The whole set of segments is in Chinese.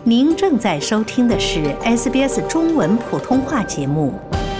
您正在收听的是 SBS 中文普通话节目。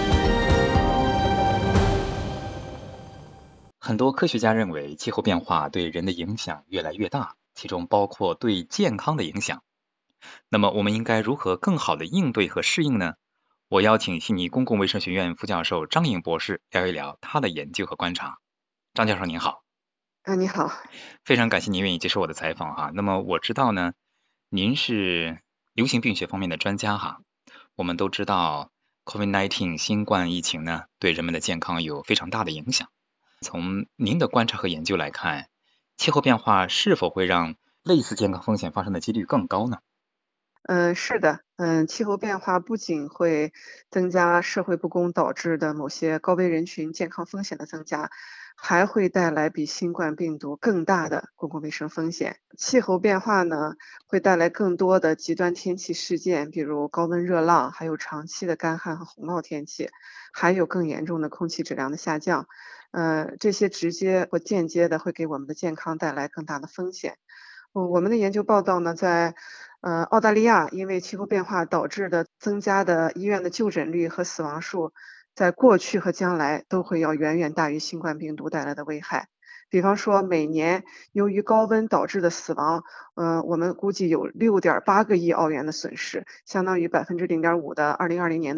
很多科学家认为气候变化对人的影响越来越大，其中包括对健康的影响。那么我们应该如何更好的应对和适应呢？我邀请悉尼公共卫生学院副教授张颖博士聊一聊他的研究和观察。张教授您好。 你好。 非常感谢您愿意接受我的采访哈。那么我知道呢，您是流行病学方面的专家哈。我们都知道 COVID-19 新冠疫情呢，对人们的健康有非常大的影响。从您的观察和研究来看，气候变化是否会让类似健康风险发生的几率更高呢？ 是的，气候变化不仅会增加社会不公导致的某些高危人群健康风险的增加，还会带来比新冠病毒更大的公共卫生风险。气候变化呢，会带来更多的极端天气事件，比如高温热浪，还有长期的干旱和洪涝天气，还有更严重的空气质量的下降。这些直接或间接的会给我们的健康带来更大的风险。我们的研究报道呢，在澳大利亚因为气候变化导致的增加的医院的就诊率和死亡数，在过去和将来都会要远远大于新冠病毒带来的危害。比方说，每年由于高温导致的死亡，我们估计有6.8个亿澳元的损失，相当于0.5%的2020年的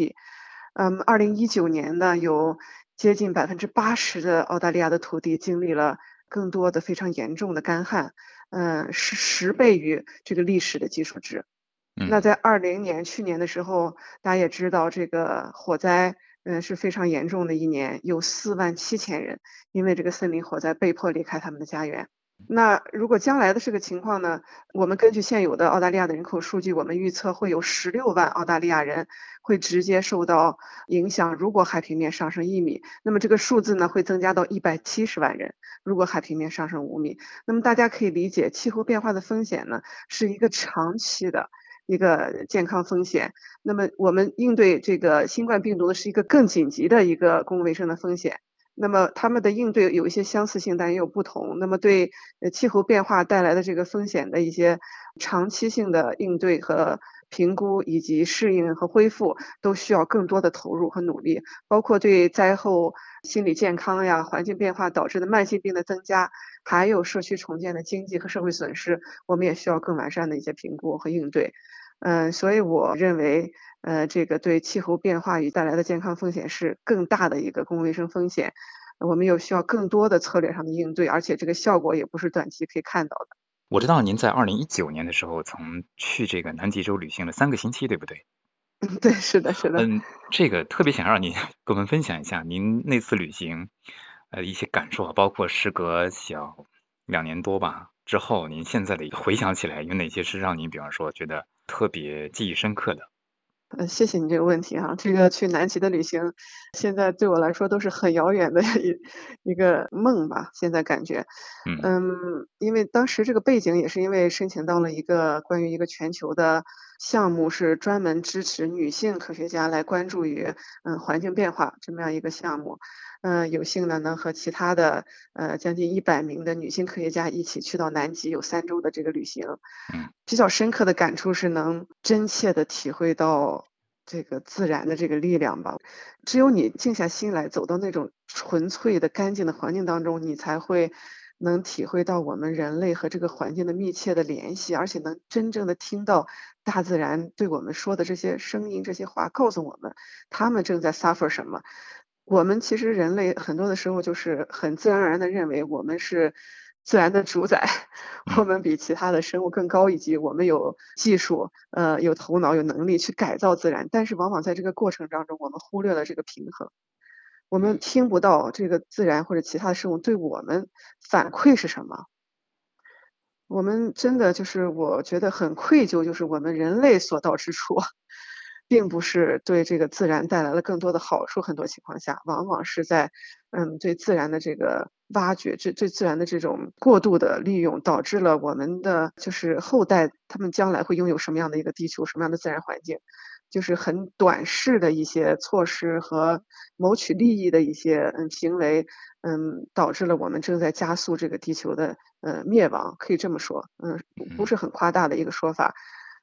GDP。2019年呢，有接近80%的澳大利亚的土地经历了更多的非常严重的干旱，是10倍于这个历史的基数值。那在20年去年的时候，大家也知道这个火灾，是非常严重的一年，有47000人因为这个森林火灾被迫离开他们的家园。那如果将来的这个情况呢，我们根据现有的澳大利亚的人口数据，我们预测会有16万澳大利亚人会直接受到影响。如果海平面上升1米，那么这个数字呢会增加到170万人。如果海平面上升5米，那么大家可以理解，气候变化的风险呢是一个长期的一个健康风险。那么我们应对这个新冠病毒的是一个更紧急的一个公共卫生的风险。那么他们的应对有一些相似性，但也有不同。那么对气候变化带来的这个风险的一些长期性的应对和评估，以及适应和恢复，都需要更多的投入和努力，包括对灾后心理健康呀、环境变化导致的慢性病的增加，还有社区重建的经济和社会损失，我们也需要更完善的一些评估和应对。所以我认为，这个对气候变化与带来的健康风险是更大的一个公共卫生风险。我们有需要更多的策略上的应对，而且这个效果也不是短期可以看到的。 我知道您在2019年的时候曾去这个南极洲旅行了3个星期，对不对？ 对，是的，是的。 这个特别想让您跟我们分享一下您那次旅行一些感受，包括时隔小2年多吧之后，您现在的回想起来有哪些是让您比方说觉得特别记忆深刻的？ 谢谢你这个问题哈。这个去南极的旅行，现在对我来说都是很遥远的一个梦吧，现在感觉。因为当时这个背景也是因为申请到了关于一个全球的项目，是专门支持女性科学家来关注于环境变化这么样一个项目。有幸呢能和其他的将近100名的女性科学家一起去到南极，有3周的这个旅行。比较深刻的感触是能真切的体会到这个自然的这个力量吧。只有你静下心来，走到那种纯粹的干净的环境当中，你才会能体会到我们人类和这个环境的密切的联系，而且能真正的听到大自然对我们说的这些声音，这些话告诉我们他们正在 suffer 什么。我们其实人类很多的时候就是很自然而然的认为我们是自然的主宰，我们比其他的生物更高一级，我们有技术，有头脑，有能力去改造自然，但是往往在这个过程当中，我们忽略了这个平衡。我们听不到这个自然或者其他的生物对我们反馈是什么。我们真的就是我觉得很愧疚，就是我们人类所到之处，并不是对这个自然带来了更多的好处，很多情况下往往是在对自然的这个挖掘，对自然的这种过度的利用，导致了我们的就是后代他们将来会拥有什么样的一个地球，什么样的自然环境。就是很短视的一些措施和谋取利益的一些行为，导致了我们正在加速这个地球的灭亡，可以这么说，不是很夸大的一个说法。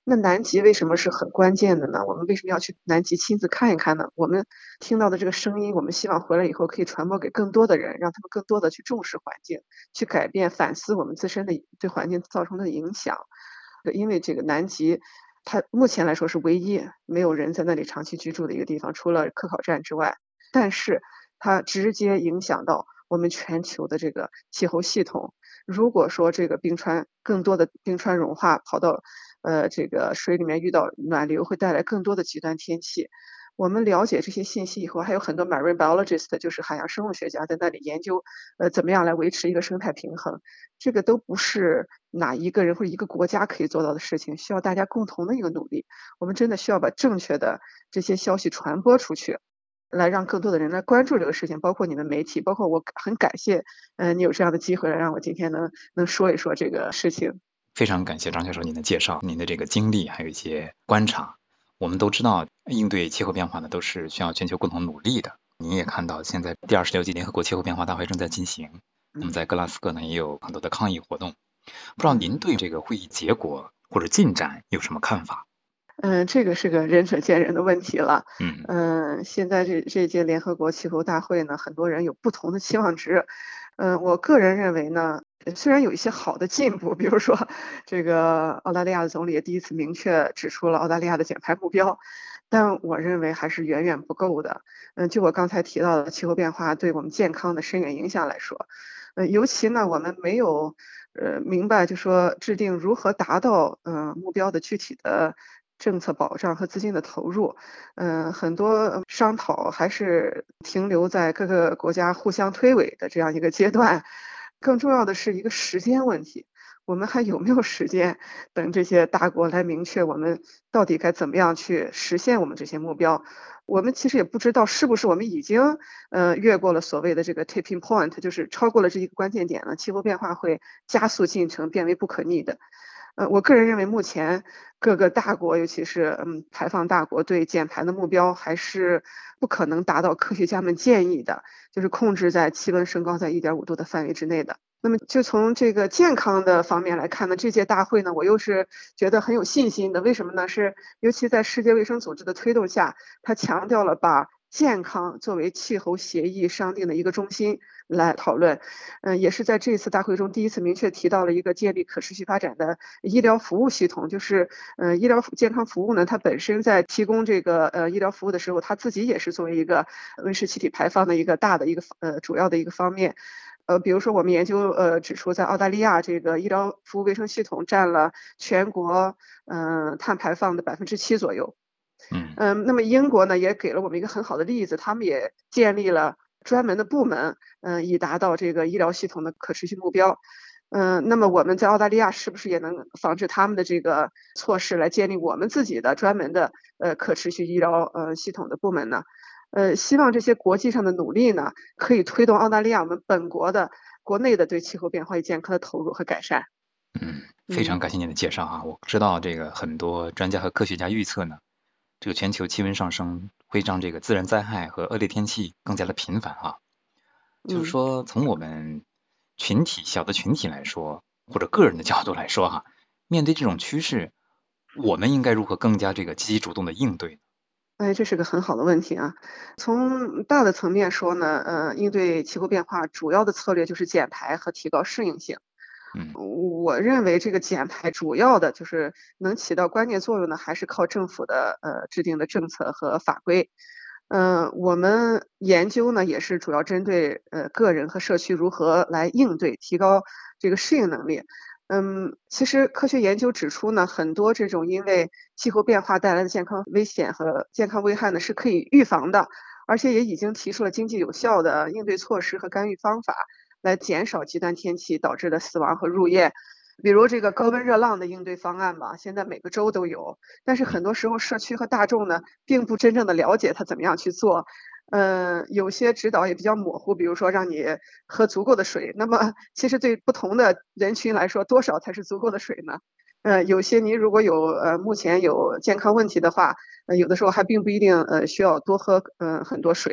那南极为什么是很关键的呢？我们为什么要去南极亲自看一看呢？我们听到的这个声音，我们希望回来以后可以传播给更多的人，让他们更多的去重视环境，去改变、反思我们自身的对环境造成的影响。因为这个南极，它目前来说是唯一没有人在那里长期居住的一个地方，除了科考站之外，但是它直接影响到我们全球的这个气候系统。如果说这个更多的冰川融化跑到这个水里面遇到暖流，会带来更多的极端天气。我们了解这些信息以后，还有很多 marine biologist， 就是海洋生物学家在那里研究，怎么样来维持一个生态平衡。这个都不是哪一个人或者一个国家可以做到的事情，需要大家共同的一个努力。我们真的需要把正确的这些消息传播出去，来让更多的人来关注这个事情，包括你们媒体，包括我很感谢，你有这样的机会来让我今天能说一说这个事情。 非常感谢张教授您的介绍，您的这个经历还有一些观察。我们都知道，应对气候变化呢，都是需要全球共同努力的。您也看到，现在第26届联合国气候变化大会正在进行，那么在格拉斯哥呢，也有很多的抗议活动。不知道您对这个会议结果或者进展有什么看法？ 这个是个仁者见仁的问题了。现在这届联合国气候大会呢，很多人有不同的期望值。我个人认为呢，虽然有一些好的进步，比如说这个澳大利亚的总理第一次明确指出了澳大利亚的减排目标，但我认为还是远远不够的。就我刚才提到的气候变化对我们健康的深远影响来说，尤其呢，我们没有明白就说制定如何达到目标的具体的政策保障和资金的投入，很多商讨还是停留在各个国家互相推诿的这样一个阶段。更重要的是一个时间问题，我们还有没有时间等这些大国来明确我们到底该怎么样去实现我们这些目标？我们其实也不知道是不是我们已经越过了所谓的这个 tipping point， 就是超过了这一个关键点了，气候变化会加速进程，变为不可逆的。我个人认为，目前各个大国，尤其是排放大国，对减排的目标还是不可能达到科学家们建议的，就是控制在气温升高在1.5度的范围之内的。那么就从这个健康的方面来看呢，这届大会呢，我又是觉得很有信心的。为什么呢？是尤其在世界卫生组织的推动下，它强调了把健康作为气候协议商定的一个中心来讨论。也是在这次大会中第一次明确提到了一个建立可持续发展的医疗服务系统，就是医疗健康服务呢，它本身在提供这个医疗服务的时候，它自己也是作为一个温室气体排放的一个大的一个主要的一个方面。比如说我们研究指出，在澳大利亚这个医疗服务卫生系统占了全国碳排放的7%左右。那么英国呢也给了我们一个很好的例子，他们也建立了专门的部门，以达到这个医疗系统的可持续目标。那么我们在澳大利亚是不是也能仿制他们的这个措施来建立我们自己的专门的可持续医疗系统的部门呢？希望这些国际上的努力呢，可以推动澳大利亚我们本国的国内的对气候变化与健康的投入和改善。 非常感谢您的介绍啊！我知道这个很多专家和科学家预测呢，这个全球气温上升会让这个自然灾害和恶劣天气更加的频繁啊。就是说，从我们小的群体来说，或者个人的角度来说哈，面对这种趋势，我们应该如何更加这个积极主动的应对？ 这是个很好的问题啊。从大的层面说呢，应对气候变化主要的策略就是减排和提高适应性。我认为这个减排主要的就是能起到关键作用的，还是靠政府的制定的政策和法规。我们研究呢也是主要针对个人和社区如何来应对，提高这个适应能力。其实科学研究指出呢，很多这种因为气候变化带来的健康危险和健康危害呢是可以预防的，而且也已经提出了经济有效的应对措施和干预方法，来减少极端天气导致的死亡和入夜。比如这个高温热浪的应对方案吧，现在每个州都有，但是很多时候社区和大众呢，并不真正的了解它怎么样去做。有些指导也比较模糊，比如说让你喝足够的水，那么其实对不同的人群来说，多少才是足够的水呢？有些您如果目前有健康问题的话，有的时候还并不一定需要多喝很多水。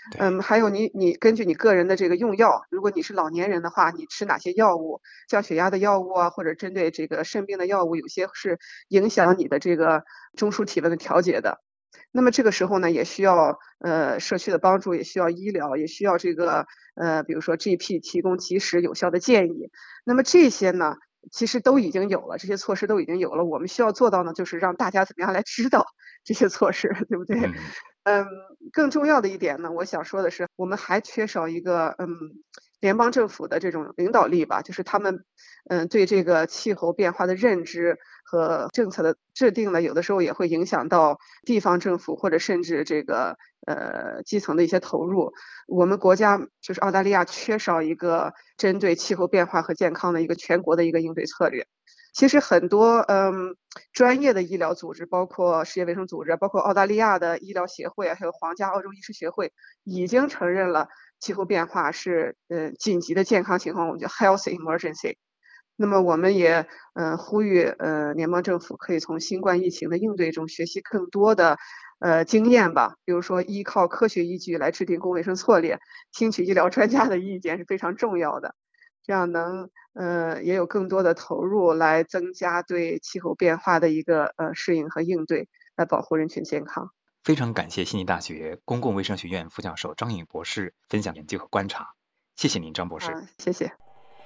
还有你根据你个人的这个用药，如果你是老年人的话，你吃哪些药物，降血压的药物啊，或者针对这个肾病的药物，有些是影响你的这个中枢体温的调节的。那么这个时候呢，也需要社区的帮助，也需要医疗，也需要这个比如说 GP 提供及时有效的建议。那么这些呢，其实都已经有了，这些措施都已经有了。我们需要做到呢，就是让大家怎么样来知道这些措施，对不对？更重要的一点呢，我想说的是，我们还缺少一个联邦政府的这种领导力吧，就是他们对这个气候变化的认知和政策的制定呢，有的时候也会影响到地方政府或者甚至这个基层的一些投入。我们国家就是澳大利亚缺少一个针对气候变化和健康的一个全国的一个应对策略。其实很多专业的医疗组织，包括世界卫生组织，包括澳大利亚的医疗协会，还有皇家澳洲医师协会，已经承认了气候变化是紧急的健康情况，我们叫 health emergency。那么我们也呼吁联邦政府可以从新冠疫情的应对中学习更多的经验吧，比如说依靠科学依据来制定公卫生策略，听取医疗专家的意见是非常重要的。这样能也有更多的投入来增加对气候变化的一个适应和应对，来保护人群健康。 非常感谢悉尼大学公共卫生学院副教授张颖博士分享研究和观察，谢谢您，张博士。 谢谢。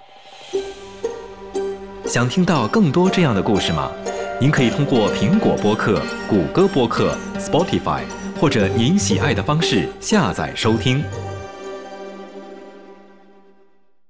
想听到更多这样的故事吗？您可以通过苹果播客、谷歌播客、Spotify 或者您喜爱的方式下载收听。